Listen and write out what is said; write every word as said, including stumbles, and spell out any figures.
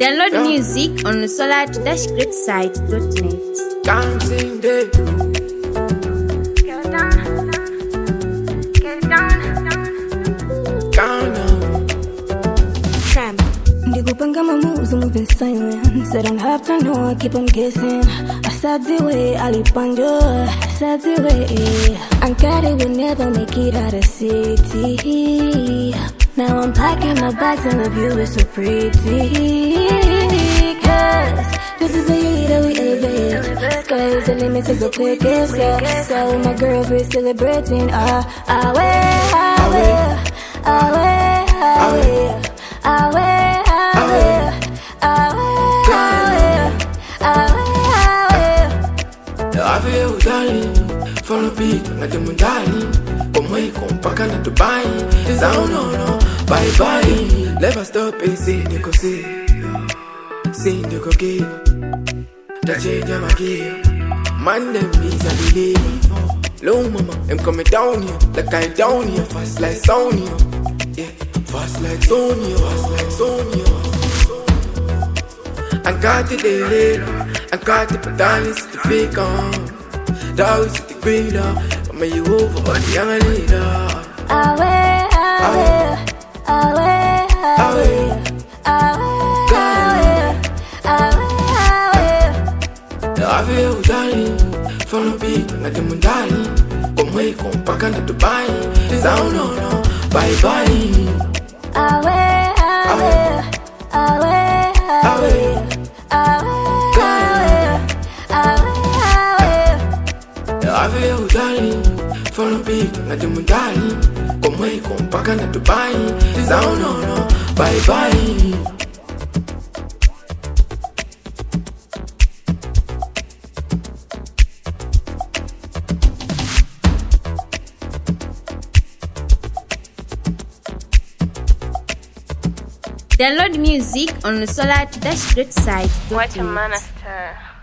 Download Yeah. music on solar dash great site dot net. Dancing day. Ghana. Tramp. Ndikupanga moves, moving silent. Said don't have to know, I keep on guessing. I said the way, I leap on you. I said the way. I'm glad will never make it out of city. Now I'm packing my bags and the view is so pretty. Cause this is the year that we elevate. Sky's the limit is the quickest. Yeah. So my girls we're celebrating. Ah, ah, way, ah, way, ah, way, ah, way, ah, way, ah, way, ah, way, ah, way. I feel darling, follow me, not the darling. Come way, come back and Dubai. Sound no no, bye bye. Never stop and say they go say, say they go give. That change them again. Man them is a believe. Low mama, I'm coming down here, like I down here, fast like Sonya. Yeah, fast like Sonya, fast like Sonya. I got it there, I got it, but dance the fake on. That was the greater, I'm a you over, but the young leader. Awe, awe, awe, awe, awe, awe. I feel darling, follow me, not the darling. Come way, come back and Dubai. Sound no no, bye bye. Awe, awe, awe, awe, awe, I feel darling, follow me, not the darling. Come way, come back and Dubai. Sound no no, bye bye. Download music on solar dash great site dot net. What a monster.